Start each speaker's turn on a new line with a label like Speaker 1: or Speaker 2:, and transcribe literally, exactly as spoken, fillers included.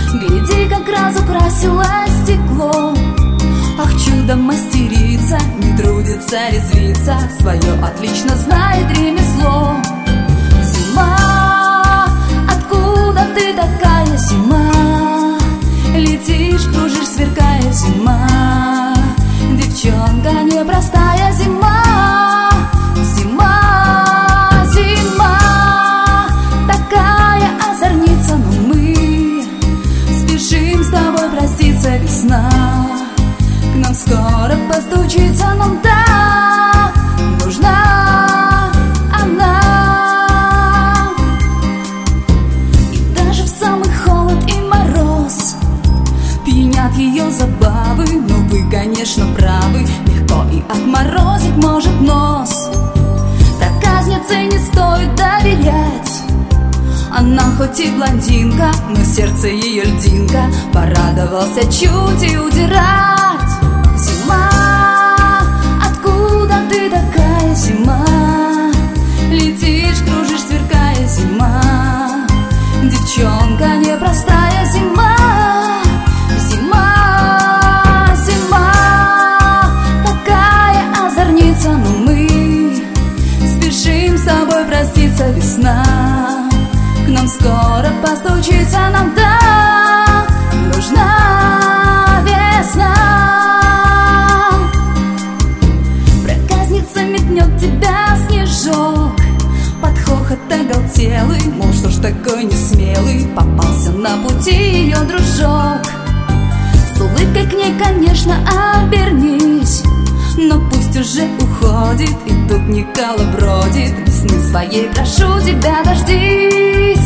Speaker 1: Гляди, как разукрасила стекло. Ах, чудо-мастерица, не трудится резвиться, свое отлично знает ремесло. Зима, откуда ты такая, зима? Летишь, кружишь, сверкая, зима. Девчонка непростая, зима. Зима, зима, такая озорница, но мы спешим с тобой проститься, весна. К нам скоро постучится, нам так нужна она. И даже в самый холод и мороз пьянят ее забавы. Но вы, конечно, правы, легко и отморозить может нос. Проказнице не стоит доверять. Она хоть и блондинка, но сердце ее льдинка. Порадовался чуть и удирать. Зима, откуда ты такая, зима? Летишь, кружишь, сверкая, зима. Девчонка непростая, зима. Зима, зима, такая озорница, но мы спешим с тобой проститься, весна. К нам скоро постучится, нам так нужна весна. Проказница метнет тебя снежок под хохот оголтелый, мол, что ж такой несмелый попался на пути ее дружок. С улыбкой к ней, конечно, обернись, но пусть уже уходит, и тут не колобродит. Весны своей прошу тебя, дождись.